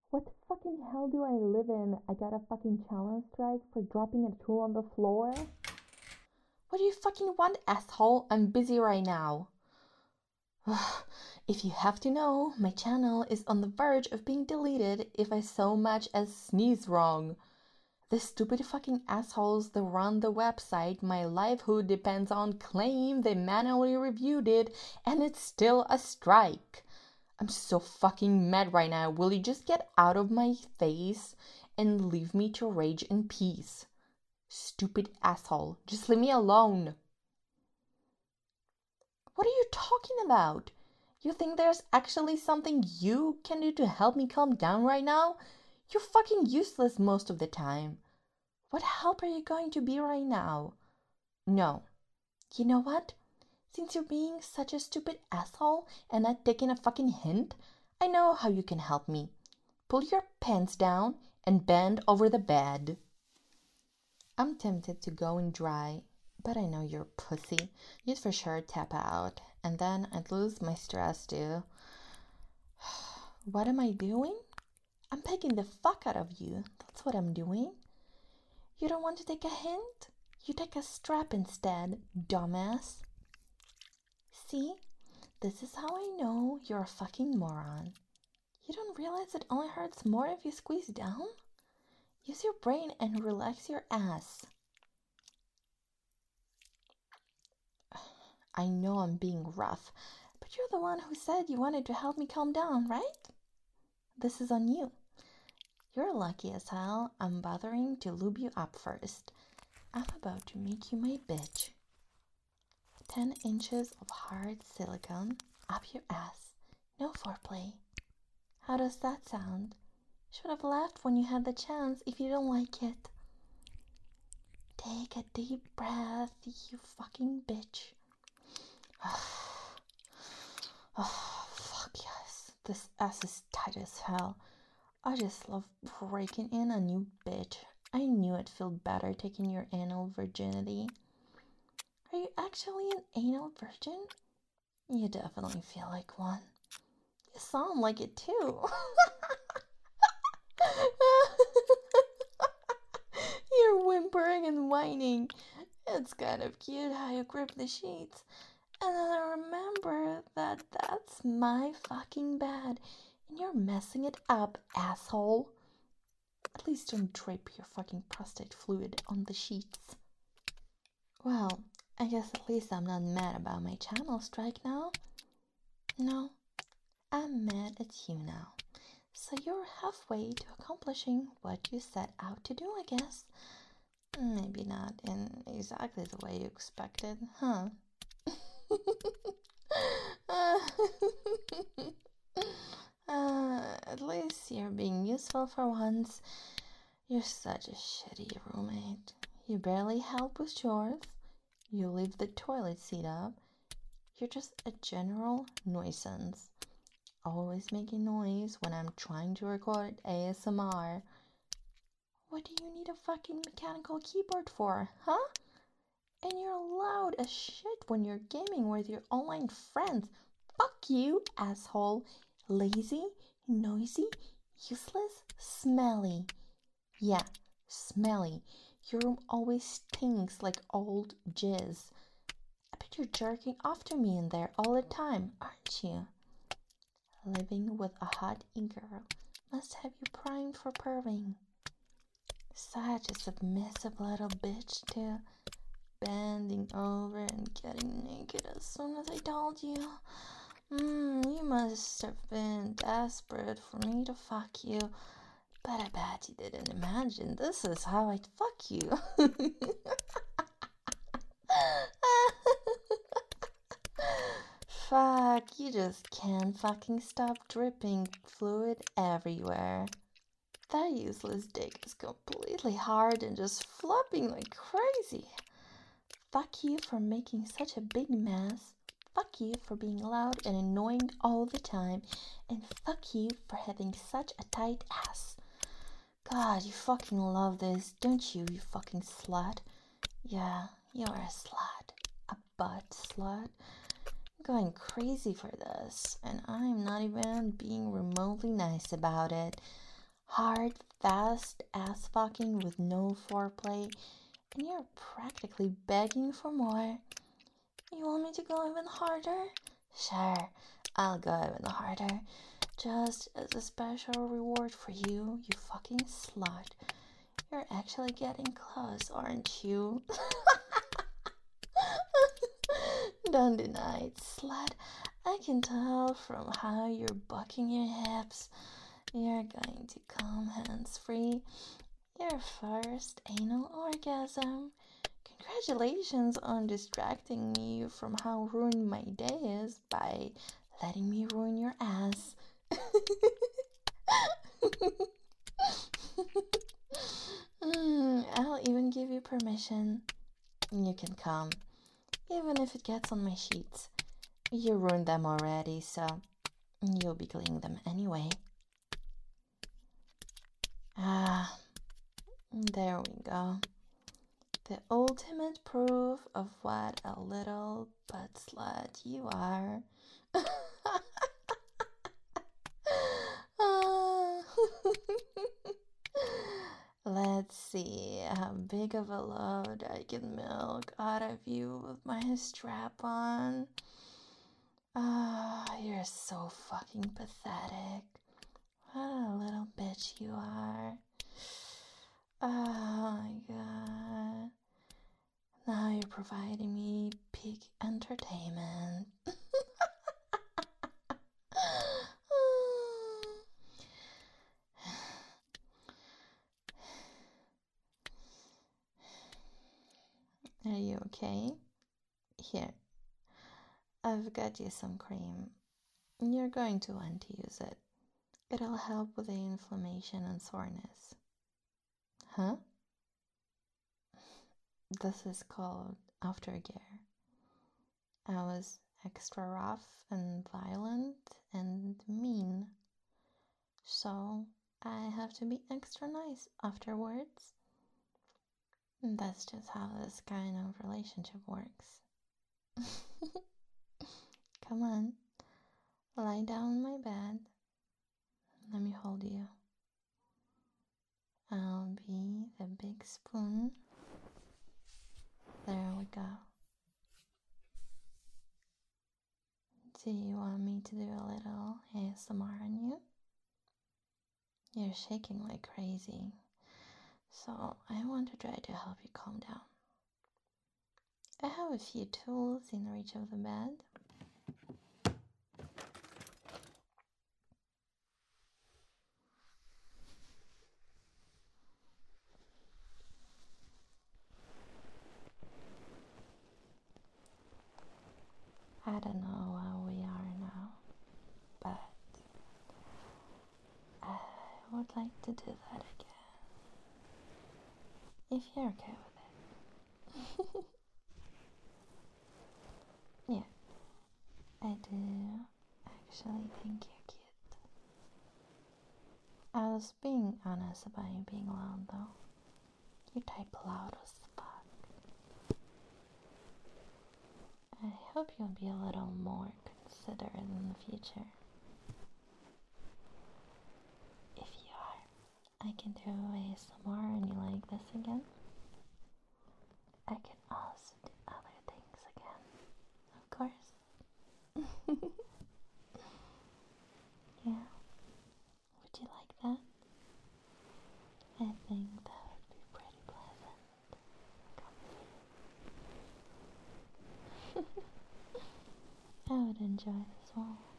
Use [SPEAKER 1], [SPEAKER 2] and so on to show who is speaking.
[SPEAKER 1] What fucking hell do I live in? I got a fucking challenge strike for dropping a tool on the floor? What do you fucking want, asshole? I'm busy right now. If you have to know, my channel is on the verge of being deleted if I so much as sneeze wrong. The stupid fucking assholes that run the website my livelihood depends on claim they manually reviewed it and it's still a strike. I'm so fucking mad right now. Will you just get out of my face and leave me to rage in peace? Stupid asshole. Just leave me alone. What are you talking about? You think there's actually something you can do to help me calm down right now? You're fucking useless most of the time. What help are you going to be right now? No. You know what? Since you're being such a stupid asshole and not taking a fucking hint, I know how you can help me. Pull your pants down and bend over the bed. I'm tempted to go and dry, but I know you're a pussy. You'd for sure tap out, and then I'd lose my stress too. What am I doing? I'm pegging the fuck out of you. That's what I'm doing. You don't want to take a hint? You take a strap instead, dumbass. See? This is how I know you're a fucking moron. You don't realize it only hurts more if you squeeze down? Use your brain and relax your ass. I know I'm being rough, but you're the one who said you wanted to help me calm down, right? This is on you. You're lucky as hell I'm bothering to lube you up first. I'm about to make you my bitch. 10 inches of hard silicone up your ass. No foreplay. How does that sound? Should have left when you had the chance if you don't like it. Take a deep breath, you fucking bitch. Oh, fuck yes. This ass is tight as hell. I just love breaking in a new bitch. I knew it'd feel better taking your anal virginity. Are you actually an anal virgin? You definitely feel like one. You sound like it too. You're whimpering and whining. It's kind of cute how you grip the sheets. And then I remember that that's my fucking bed. And you're messing it up, asshole. At least don't drape your fucking prostate fluid on the sheets. Well, I guess at least I'm not mad about my channel strike now. No, I'm mad at you now. So you're halfway to accomplishing what you set out to do, I guess. Maybe not in exactly the way you expected, huh? At least you're being useful for once. You're such a shitty roommate. You barely help with chores. You leave the toilet seat up. You're just a general nuisance. Always making noise when I'm trying to record ASMR. What do you need a fucking mechanical keyboard for, huh? And you're loud as shit when you're gaming with your online friends. Fuck you, asshole. Lazy, noisy, useless, smelly. Yeah, smelly. Your room always stinks like old jizz. I bet you're jerking off to me in there all the time, aren't you? Living with a hot e-girl must have you primed for perving. Such a submissive little bitch, too. Bending over and getting naked as soon as I told you. You must have been desperate for me to fuck you. But I bet you didn't imagine this is how I'd fuck you. Fuck, you just can't fucking stop dripping fluid everywhere. That useless dick is completely hard and just flopping like crazy. Fuck you for making such a big mess. Fuck you for being loud and annoying all the time. And fuck you for having such a tight ass. God, you fucking love this, don't you, you fucking slut? Yeah, you're a slut. A butt slut. I'm going crazy for this, and I'm not even being remotely nice about it. Hard, fast ass fucking with no foreplay, and you're practically begging for more. You want me to go even harder? Sure, I'll go even harder. Just as a special reward for you, you fucking slut. You're actually getting close, aren't you? Don't deny it, slut. I can tell from how you're bucking your hips. You're going to come hands-free. Your first anal orgasm. Congratulations on distracting me from how ruined my day is by letting me ruin your ass. I'll even give you permission. You can come, even if it gets on my sheets. You ruined them already, so you'll be cleaning them anyway. Ah, there we go. The ultimate proof of what a little butt slut you are. Let's see how big of a load I can milk out of you with my strap on. You're so fucking pathetic. What a little bitch you are. Oh my god. Now you're providing me peak entertainment. Are you okay? Here, I've got you some cream. You're going to want to use it. It'll help with the inflammation and soreness. Huh? This is called aftercare. I was extra rough and violent and mean. So I have to be extra nice afterwards. That's just how this kind of relationship works. Come on, lie down on my bed. Let me hold you. I'll be the big spoon. There we go. Do you want me to do a little ASMR on you? You're shaking like crazy, so I want to try to help you calm down. I have a few tools in reach of the bed. I don't know where we are now, but I would like to do that again. If you're okay with it. Yeah, I do actually think you're cute. I was being honest about you being loud though. You type loud as fuck. I hope you'll be a little more considerate in the future. If you are, I can do ASMR and you like this again. I can also do other things again, of course. Yeah, would you like that? I think that would be pretty pleasant. I would enjoy this one.